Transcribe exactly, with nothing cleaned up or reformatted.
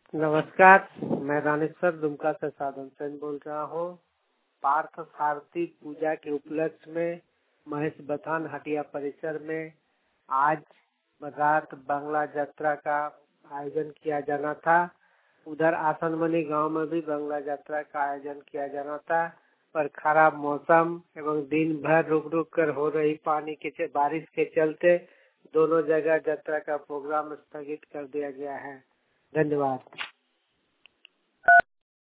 नमस्कार, मैं रानेश्वर दुमका से साधन सेन बोल रहा हूँ। पार्थ सारथी पूजा के उपलक्ष्य में महेश बथान हटिया परिसर में आज रात बंगला यात्रा का आयोजन किया जाना था। उधर आसनमनी गांव में भी बंगला यात्रा का आयोजन किया जाना था, पर खराब मौसम एवं दिन भर रुक रुक कर हो रही पानी के बारिश के चलते दोनों जगह यात्रा का प्रोग्राम स्थगित कर दिया गया है। धन्यवाद।